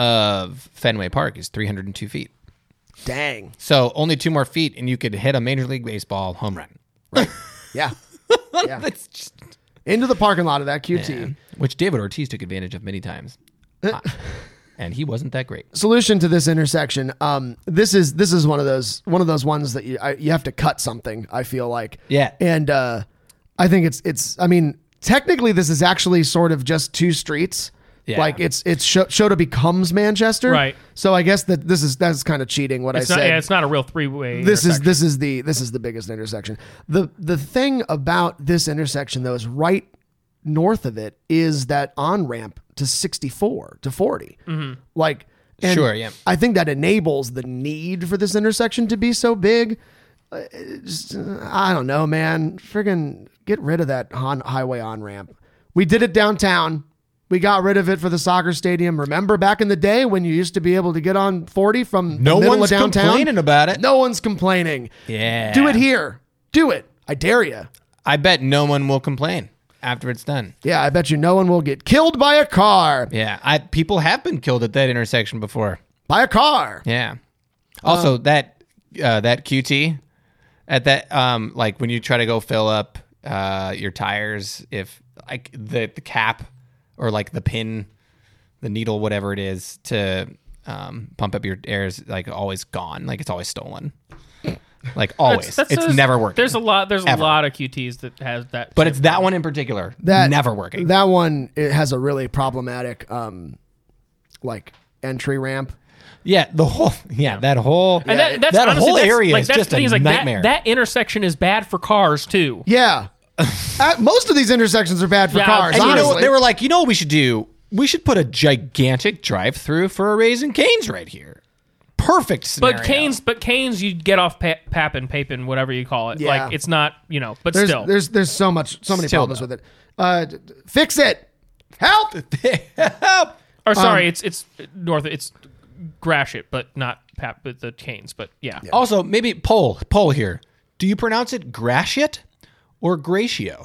of Fenway Park is three hundred two feet. Dang. So only two more feet, and you could hit a Major League Baseball home run. Yeah. Yeah. That's just Into the parking lot of that Q T. yeah. Which David Ortiz took advantage of many times, Uh, and he wasn't that great. Solution to this intersection. Um, this is this is one of those one of those ones that you I, you have to cut something. I feel like. Yeah. And uh, I think it's it's. I mean, technically, this is actually sort of just two streets. Yeah. Like it's it's Sh- Shota becomes Manchester. Right. So I guess that this is that's kind of cheating. What It's I not. said. Yeah, it's not a real three-way. This is intersection. this is the this is the biggest intersection. The the thing about this intersection though is right north of it is that on ramp to sixty-four to forty. Mm-hmm. Like and Sure, yeah. I think that enables the need for this intersection to be so big. Uh, it just, uh, I don't know, man. Friggin' get rid of that on, highway on ramp. We did it downtown. We got rid of it for the soccer stadium. Remember back in the day when you used to be able to get on forty from No the middle one's of downtown? complaining about it. No one's complaining. Yeah. Do it here. Do it. I dare you. I bet no one will complain after it's done. Yeah, I bet you no one will get killed by a car. Yeah, I people have been killed at that intersection before. By a car. Yeah. Also, that uh, that Q T at that um like when you try to go fill up uh your tires, if like the the cap or like the pin, the needle, whatever it is to um pump up your air is like always gone. Like it's always stolen. Like always, That's- that's- it's never working. There's a lot. There's Ever. a lot of Q Ts that has that. but shit. it's that one in particular That never working. That one it has a really problematic um like entry ramp. yeah, the whole yeah that whole And that, that's that honestly, whole that's, area like, is that's just the thing a is, like, nightmare. That, that intersection is bad for cars too. Yeah. Uh, most of these intersections are bad for Yeah, cars. And you know honestly. what? They were like, you know what we should do? We should put a gigantic drive-through for a Raising Cane's right here. Perfect scenario. But Canes, but Canes, you get off pa- Papin, Papin, whatever you call it. Yeah. Like it's not, you know, but there's still. there's there's so much so many Still, problems though. with it. Uh, d- d- fix it. Help. Help! or sorry, um, it's it's north. It's Gratiot, but not Pap, but the Canes. But yeah, Also, maybe poll poll here. Do you pronounce it Gratiot or Gratio?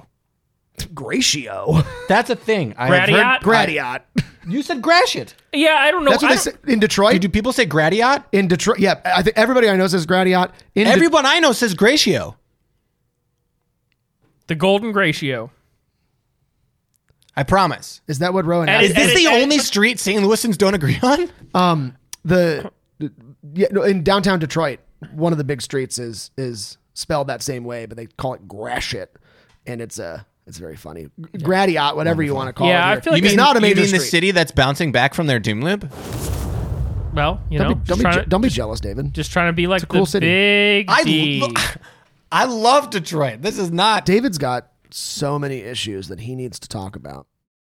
Gratio. That's a thing. I have Gratiot? heard- Gratiot. You said Gratiot. yeah. I don't know. That's what I they don't- say in Detroit. Do people say Gratiot? in Detroit, yeah, I think everybody I know says Gratiot. In De- Everyone I know says Gratio. the Golden Gratio. I promise. is that what Rowan? And Is has? it- this the and- only street Saint Louisans don't agree on? Um, the, the yeah, no, in downtown Detroit, one of the big streets is is spelled that same way, but they call it Gratiot, and it's a it's very funny. Gratiot, whatever you want to call Yeah, it. I here. feel like You it's mean, not a major you mean the street. city that's bouncing back from their doom loop? Well, you know, Don't, be, just, don't, be, trying je- to, don't be jealous, David. just trying to be like a cool the city. big I, D. lo- I love Detroit. This is not. David's got so many issues that he needs to talk about.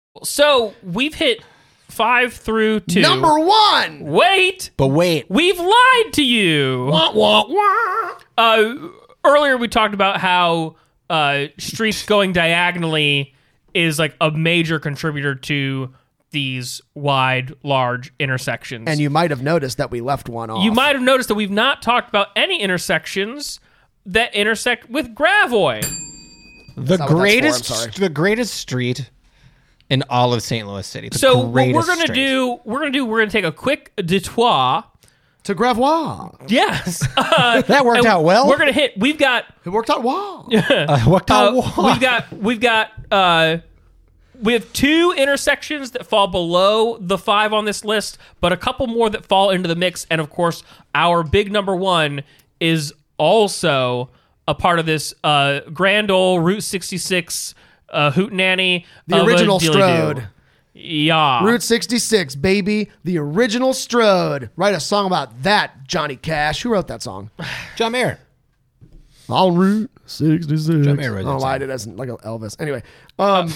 So we've hit five through two. Number one. Wait, But wait. we've lied to you. Wah, wah, wah. Uh, earlier we talked about how uh, streets going diagonally is like a major contributor to these wide, large intersections. And you might have noticed that we left one off. You might have noticed that we've not talked about any intersections that intersect with Gravois. The not what that's for, greatest, I'm sorry. the greatest street in all of Saint Louis City. The So what we're greatest gonna street. do, we're gonna do, we're gonna take a quick detour. to Gravois. Yes, uh, That worked and out well. We're gonna hit. We've got It worked out well. Uh, worked Uh, out well. we've got we've got uh we have two intersections that fall below the five on this list, but a couple more that fall into the mix. And of course, our big number one is also a part of this uh, grand old Route sixty-six uh, hootenanny. The of a original dilly-doo. Strode. Yeah. Route sixty-six, baby. The original Strode. Write a song about that, Johnny Cash. Who wrote that song? John Mayer. On Route sixty-six. John Mayer wrote I that don't know why I song. did it as like Elvis. Anyway, um,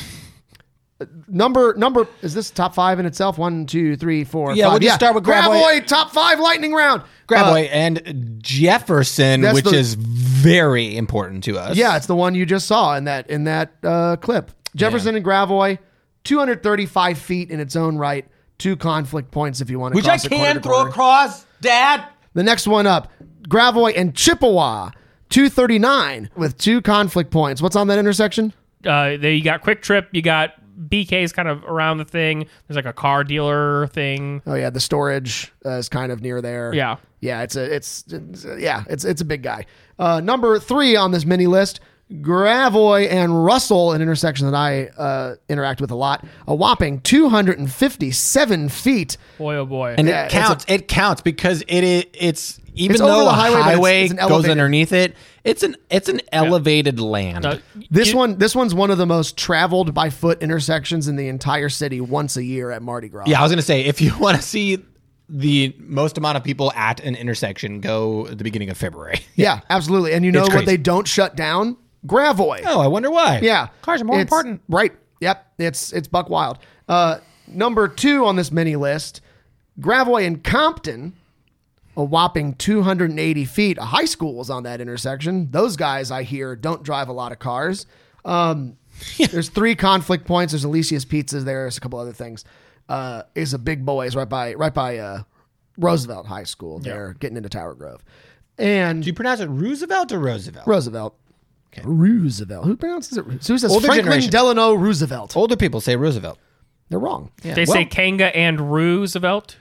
number number is this top five in itself? One, two, three, four, Yeah, five. we'll just start with Gravois. Gravois, top five lightning round. Gravois Uh, and Jefferson, that's which the- is very important to us. yeah, it's the one you just saw in that in that uh, clip. Jefferson and Gravois, two hundred thirty-five feet in its own right. Two conflict points if you want to. Which I cross it corner can to throw corner. across, Dad. The next one up, Gravois and Chippewa, two thirty-nine with two conflict points. What's on that intersection? Uh, there you got Quick Trip. You got B K's kind of around the thing. There's like a car dealer thing. Oh yeah, the storage uh, is kind of near there. Yeah. Yeah, it's a it's, it's yeah, it's it's a big guy. Uh, number three on this mini list, Gravois and Russell, an intersection that I uh, interact with a lot, a whopping two hundred fifty-seven feet. Boy, oh boy. And Yeah, it it's counts. it counts because it is. It's even It's over though the a highway, but it's- highway it's an goes elevated- underneath it. It's an it's an elevated land. Uh, This you- one, this one's one of the most traveled by foot intersections in the entire city once a year at Mardi Gras. Yeah, I was gonna say if you want to see the most amount of people at an intersection, go at the beginning of February. yeah, absolutely. And you know It's what crazy. they don't shut down? Gravois. Oh, I wonder why. Yeah, cars are more It's- important. right? Yep, it's it's buck wild. Uh, number two on this mini list, Gravois and Compton, a whopping two hundred eighty feet. A high school was on that intersection. Those guys, I hear, don't drive a lot of cars. Um, There's three conflict points. There's Alicia's Pizzas there. There's a couple other things. Uh, is a big boys right by right by uh, Roosevelt High School. There, getting into Tower Grove, and Do you pronounce it Roosevelt or Roosevelt? Roosevelt. Roosevelt. Who pronounces it? Who says Older Franklin generation. Delano Roosevelt? Older people say Roosevelt. They're wrong. They say Kanga and Roosevelt.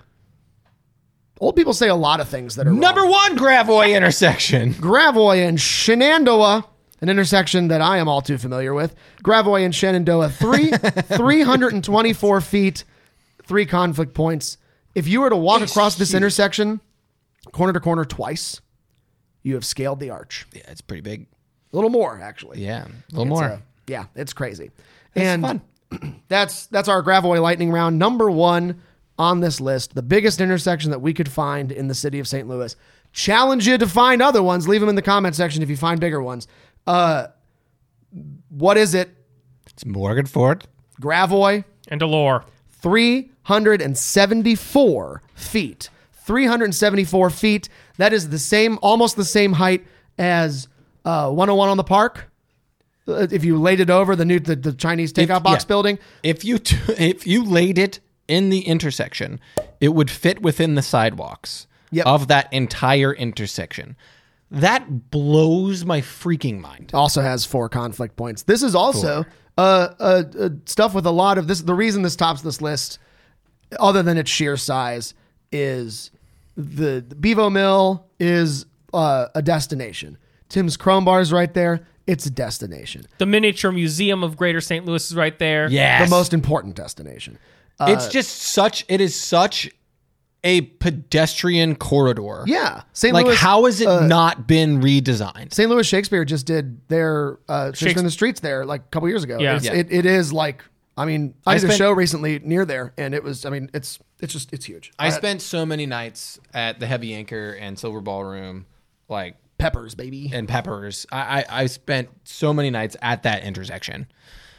Old people say a lot of things that are Number wrong. one Gravois intersection. Gravois and Shenandoah, an intersection that I am all too familiar with. Gravois and Shenandoah, three three hundred twenty-four feet, three conflict points. If you were to walk It's across this huge. intersection, corner to corner twice, you have scaled the arch. Yeah, it's pretty big. A little more, actually. Yeah, a little It's, more. uh, yeah, it's crazy. It's and fun. that's that's our Gravois lightning round. Number one on this list, the biggest intersection that we could find in the city of Saint Louis. Challenge you to find other ones. Leave them in the comment section if you find bigger ones. Uh, what is it? It's Morgan Ford. Gravois, And Delore. three hundred seventy-four feet. three hundred seventy-four feet. That is the same, almost the same height as uh, one oh one on the Park. Uh, If you laid it over the new the, the Chinese takeout If- box yeah. building, If you t- if you laid it in the intersection, it would fit within the sidewalks Yep. of that entire intersection. That blows my freaking mind. also has four conflict points. This is also uh, uh, uh, stuff with a lot of this. The reason this tops this list, other than its sheer size, is the, the Bevo Mill is uh, a destination. Tim's Chrome Bar is right there. It's a destination. The Miniature Museum of Greater Saint Louis is right there. Yes. The most important destination. it's just such it is such a pedestrian corridor. Yeah. Saint Like Louis, how has it uh, not been redesigned? Saint Louis Shakespeare just did their uh, Shakespeare in the Streets there like a couple years ago. Yeah. It's, Yeah. It, it is like, I mean, I, I did a spent- show recently near there, and it was, I mean, it's it's just, it's huge. I Uh, spent so many nights at the Heavy Anchor and Silver Ballroom, like Peppers, baby. and Peppers. I, I I spent so many nights at that intersection,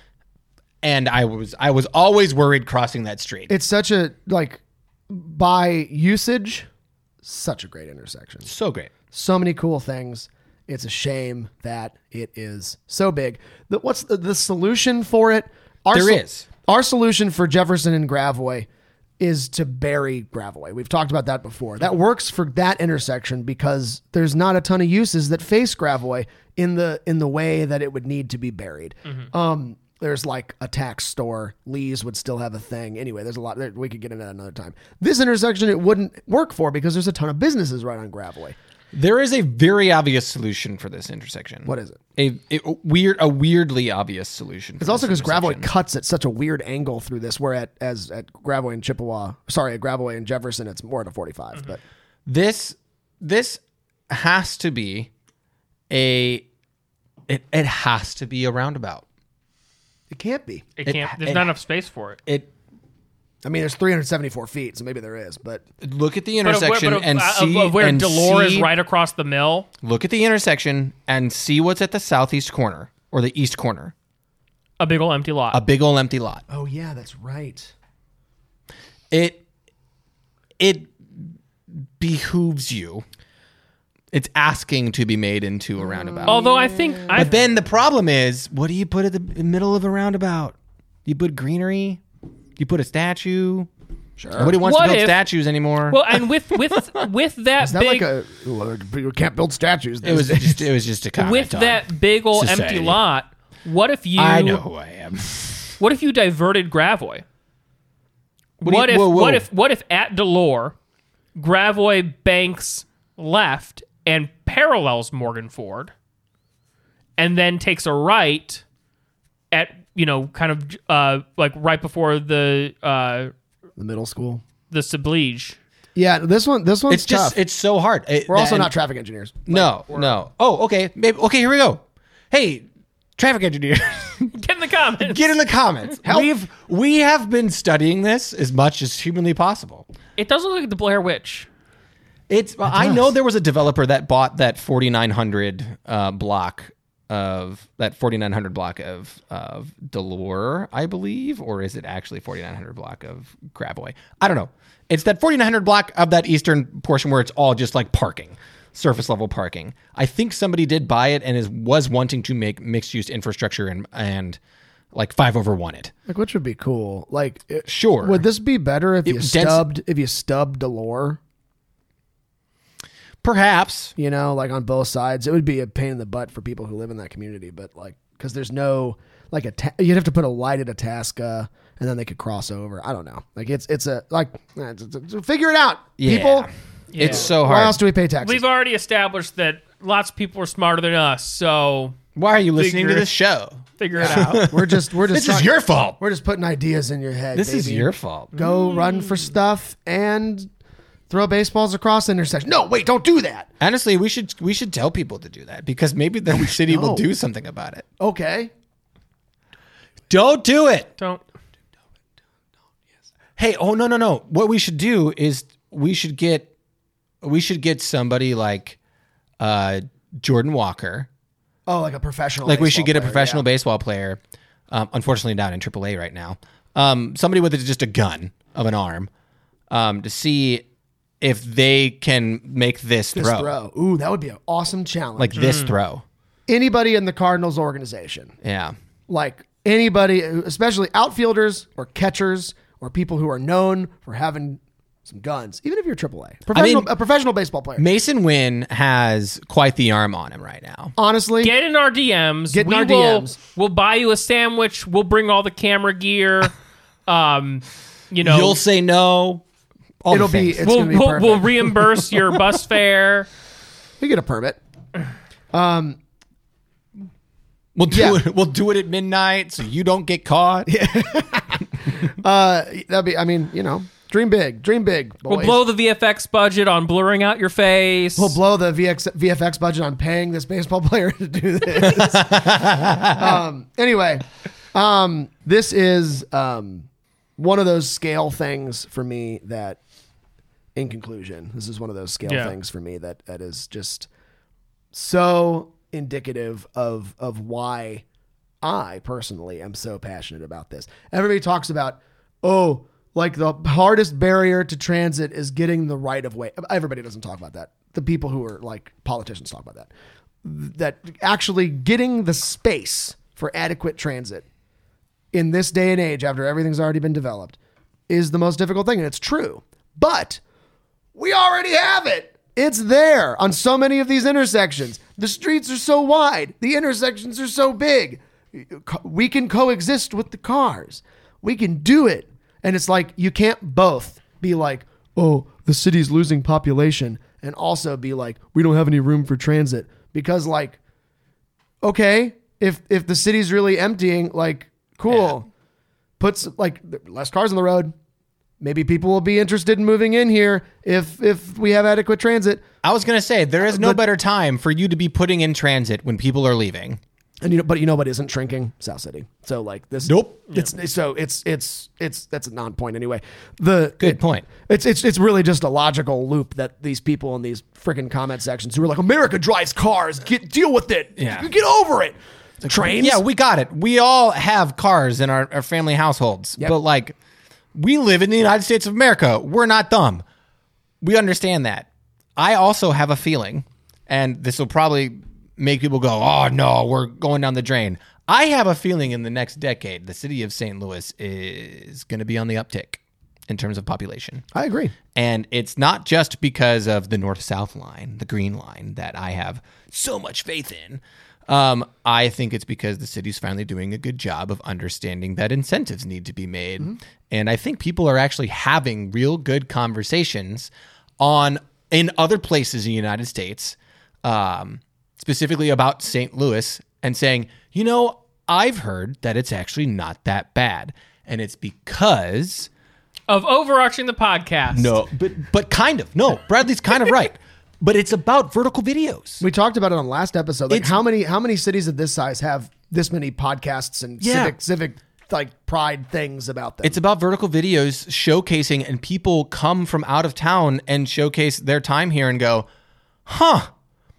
and I was I was always worried crossing that street. It's such a, like, by usage, such a great intersection. so great. So many cool things. It's a shame that it is so big. The, what's the, the solution for it? Our There sol- is. Our solution for Jefferson and Gravois is to bury Gravois. We've talked about that before. That works for that intersection because there's not a ton of uses that face Gravois in the in the way that it would need to be buried. Um, there's like a tax store. Lee's would still have a thing. Anyway, there's a lot. There, we could get into that another time. This intersection it wouldn't work for because there's a ton of businesses right on Gravois. There is a very obvious solution for this intersection. What is it? A, a weird, a weirdly obvious solution. For It's also this because Gravois intersection. cuts at such a weird angle through this. Where at as at Gravois and Chippewa, sorry, at Gravois and Jefferson, it's more at a forty-five. But This this has to be a it, it has to be a roundabout. it can't be. It It- can't. There's it- not enough space for it. It I mean, there's three hundred seventy-four feet, so maybe there is. But look at the But of where- intersection but of- and uh, see of where and Delore is see- right across the mill. Look at the intersection and see what's at the southeast corner or the east corner. A big old empty lot. A big old empty lot. oh yeah, that's right. It it behooves you. It's asking to be made into a roundabout. Although I think I But then the problem is, what do you put at the middle of a roundabout? You put greenery? You put a statue? Sure. Nobody wants What to build if- statues anymore. Well, and with with with that Is that big like a well, you can't build statues? it was just it was just a comment with on that big old society. empty lot, what if you I know who I am. what if you diverted Gravois? What do you- What if whoa, whoa. what if what if at Delore, Gravois banks left and parallels Morganford, and then takes a right at you know kind of uh like right before the uh the middle school. the Sublige. Yeah, this one. This one's It's just tough. it's so hard. It- We're also and- not traffic engineers. No, no. Oh, okay. Maybe okay, here we go. Hey, traffic engineer. Get in the comments. Get in the comments. Help. We've we have been studying this as much as humanly possible. It does look like the Blair Witch. It's I know there was a developer that bought that forty-nine hundred uh, block of that forty-nine hundred block of of Delore, I believe, or is it actually forty-nine hundred block of Gravois? I don't know. It's that forty-nine hundred block of that eastern portion where it's all just like parking, surface level parking. I think somebody did buy it and is was wanting to make mixed use infrastructure and and like five over one it. Like, which would be cool. Like, it- Sure. Would this be better if you dens- stubbed if you stubbed Delore? Perhaps. You know, like on both sides, it would be a pain in the butt for people who live in that community. But like, because there's no like a ta- you'd have to put a light at Itasca, and then they could cross over. I don't know. Like it's it's a like eh, it's- it's- figure it out, Yeah. people. It's so Why hard. else do we pay taxes? We've already established that lots of people are smarter than us, so Why are you listening Figure- to this show? figure it out. We're just we're just This is trying- your fault. We're just putting ideas in your head. This is baby. your fault. Go run for stuff and throw baseballs across the intersection. No, wait, don't do that. Honestly, we should we should tell people to do that because maybe the city will know. do something about it. Okay. Don't do it. Don't. Hey, oh no no no. What we should do is we should get we should get somebody like uh, Jordan Walker. Oh, like a professional. Like we should baseball get a player, professional yeah. baseball player. Um, unfortunately, down in triple A right now. Um, somebody with just a gun of an arm um, to see if they can make this, This throw, throw. Ooh, that would be an awesome challenge. like this throw. Anybody in the Cardinals organization, Yeah. like anybody, especially outfielders or catchers or people who are known for having some guns, even if you're triple A, professional, mean- a professional baseball player. Mason Wynn has quite the arm on him right now. Honestly, Get in our D Ms. Get in we our will, D Ms. We'll buy you a sandwich. We'll bring all the camera gear. um, you know, You'll say no. All it'll the be. things. It's we'll, gonna be we'll, perfect. we'll reimburse your bus fare. we get a permit. Um, We'll do Yeah. it. We'll do it at midnight so you don't get caught. uh, that'd be. I mean, you know, dream big, dream big. Boys. We'll blow the V F X budget on blurring out your face. We'll blow the V X, V F X budget on paying this baseball player to do this. um, anyway, um, this is um, one of those scale things for me that, in conclusion, this is one of those scale Yeah. things for me that that is just so indicative of of why I personally am so passionate about this. Everybody talks about, oh, like the hardest barrier to transit is getting the right of way. Everybody doesn't talk about that. The people who are like politicians talk about that. That actually getting the space for adequate transit in this day and age, after everything's already been developed, is the most difficult thing. And it's true. But we already have it. It's there on so many of these intersections. The streets are so wide. The intersections are so big. We can coexist with the cars. We can do it. And it's like, you can't both be like, oh, the city's losing population, and also be like, we don't have any room for transit. Because like, okay, if if the city's really emptying, like, cool. Puts like less cars on the road. Maybe people will be interested in moving in here if if we have adequate transit. I was gonna say there is no But- better time for you to be putting in transit when people are leaving. And you know, but you know what isn't shrinking? South City. So like this. Nope. It's so it's it's it's that's a non-point anyway. The Good it- point. It's it's it's really just a logical loop that these people in these freaking comment sections who are like, America drives cars, get deal with it. Yeah. Get over it. Trains. Yeah, we got it. We all have cars in our, our family households, Yep. but like, we live in the United States of America. We're not dumb. We understand that. I also have a feeling, and this will probably make people go, oh no, we're going down the drain. I have a feeling in the next decade, the city of Saint Louis is going to be on the uptick. in terms of population. I agree. And it's not just because of the north-south line, the green line, that I have so much faith in. Um, I think it's because the city's finally doing a good job of understanding that incentives need to be made. Mm-hmm. And I think people are actually having real good conversations on in other places in the United States, um, specifically about Saint Louis, and saying, you know, I've heard that it's actually not that bad. And it's because of overarching the podcast. No, but but kind of. No, Bradley's kind of right. But it's about vertical videos. We talked about it on last episode. Like It's- how many how many cities of this size have this many podcasts and Yeah. civic civic like pride things about them? It's about vertical videos showcasing, and people come from out of town and showcase their time here and go, huh,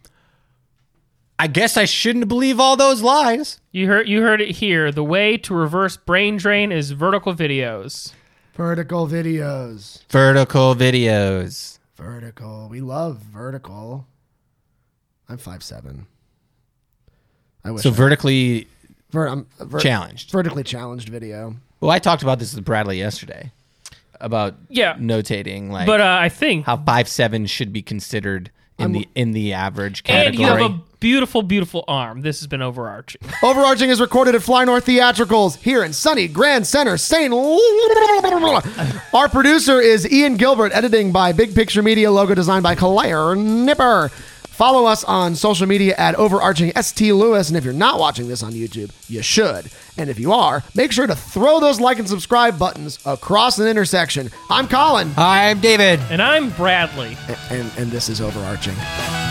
I guess I shouldn't believe all those lies. You heard you heard it here. The way to reverse brain drain is vertical videos. vertical videos. Vertical videos. Vertical. We love vertical. I'm five seven. I wish So I, vertically ver, I'm, ver, challenged. vertically challenged video. Well, I talked about this with Bradley yesterday about Yeah. notating like But uh, I think how five seven should be considered in I'm- the in the average and you category. have a beautiful, beautiful arm. This has been overarching. Overarching is recorded at Fly North Theatricals here in sunny Grand Center, Saint Louis. Our producer is Ian Gilbert, editing by Big Picture Media, logo designed by Claire Nipper. Follow us on social media at Overarching S T Lewis, and if you're not watching this on YouTube, you should. And if you are, make sure to throw those like and subscribe buttons across an intersection. I'm Colin, I'm David. And I'm Bradley. and, and this is Overarching.